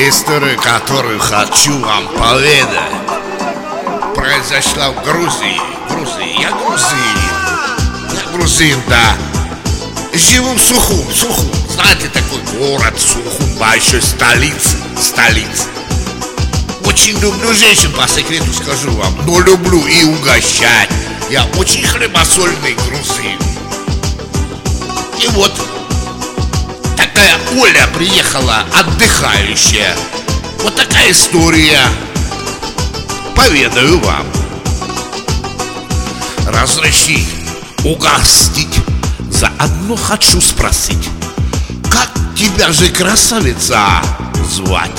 история, которую хочу вам поведать, произошла в Грузии. Я грузин, да. Живу в Сухум. Знаете, такой город Сухум, большой столица. Очень люблю женщин, по секрету скажу вам. Но люблю и угощать. Я очень хлебосольный грузин. И вот такая Оля приехала, отдыхающая. Вот такая история. Поведаю вам. Разреши угостить. Заодно хочу спросить, как тебя же, красавица, звать?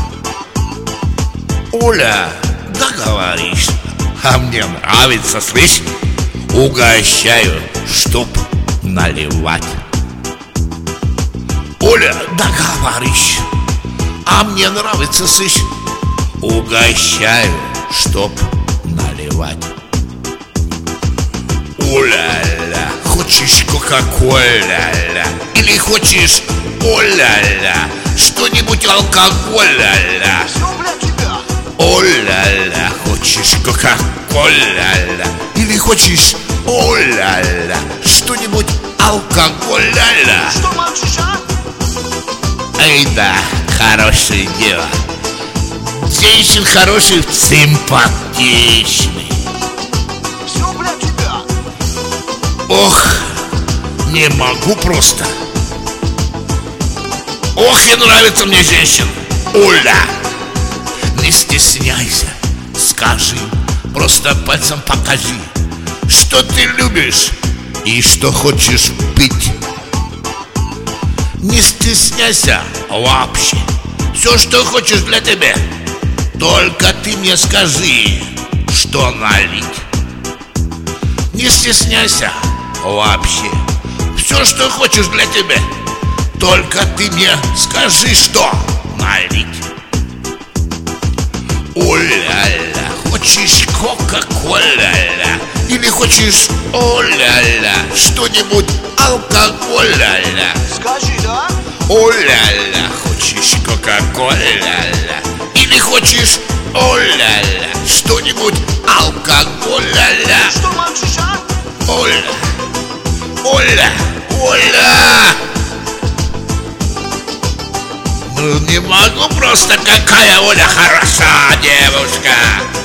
Оля, да говоришь, а мне нравится, слышь, угощаю, чтоб наливать. Оля, да говоришь, а мне нравится, слышь, угощаю, чтоб наливать. Оля-ля, хочешь кока-коля-ля? Или хочешь оля-ля, что-нибудь алкоголя-ля? Оля-ля, хочешь кока-коля-ля? Или хочешь оля-ля, что-нибудь алкоголя-ля? Что молчишь, а? Эй, да, хорошее дело. Женщин хороший, симпатичный. Все для тебя. Ох, не могу просто. Ох, и нравится мне женщин. Оля, не стесняйся, скажи, просто пальцем покажи, что ты любишь и что хочешь пить. Не стесняйся вообще. Все, что хочешь для тебя. Только ты мне скажи, что налить. Не стесняйся вообще. Все, что хочешь для тебя. Только ты мне скажи, что налить. Оля-ля, хочешь кока-коля-ля? Или хочешь оля-ля, что-нибудь алкоголя-ля? Скажи, да? Оля-ля, хочешь кока-коля-ля? Или хочешь оля-ля, что-нибудь алкоголя-ля? Что молчишь, а? Оля! Ну не могу просто, какая Оля хороша девушка.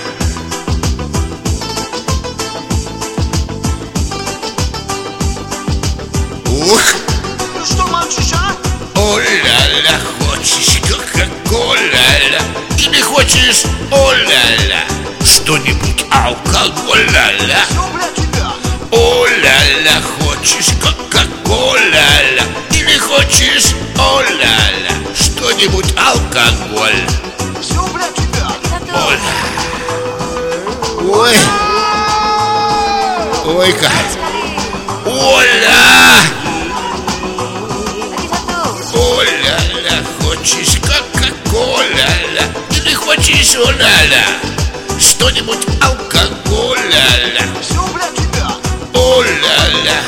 Ух! Ну что молчишь, а? Оля-ля, хочешь кока-коля-ля? Или хочешь оля-ля, что-нибудь алкоголя-ля? Все для тебя. Оля-ля, хочешь кока-коля-ля? Или хочешь оля-ля, что-нибудь алкоголь? Все для тебя. Оля. Ой, как. Оля! Оля-ля, хочешь кока-коля-ля? Или хочешь оля-ля, что-нибудь алкоголя-ля? Все для тебя. Оля-ля,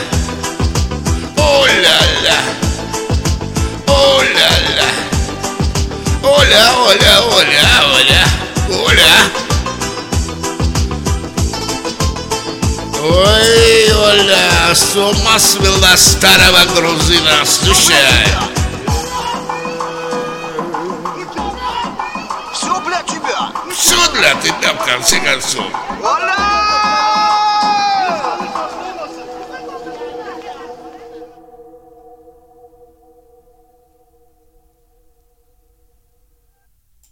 оля-ля, оля-ля, Оля. Ой, Оля, с ума свела старого грузина, слушай. Все для тебя. Все для тебя, в конце концов. Оля!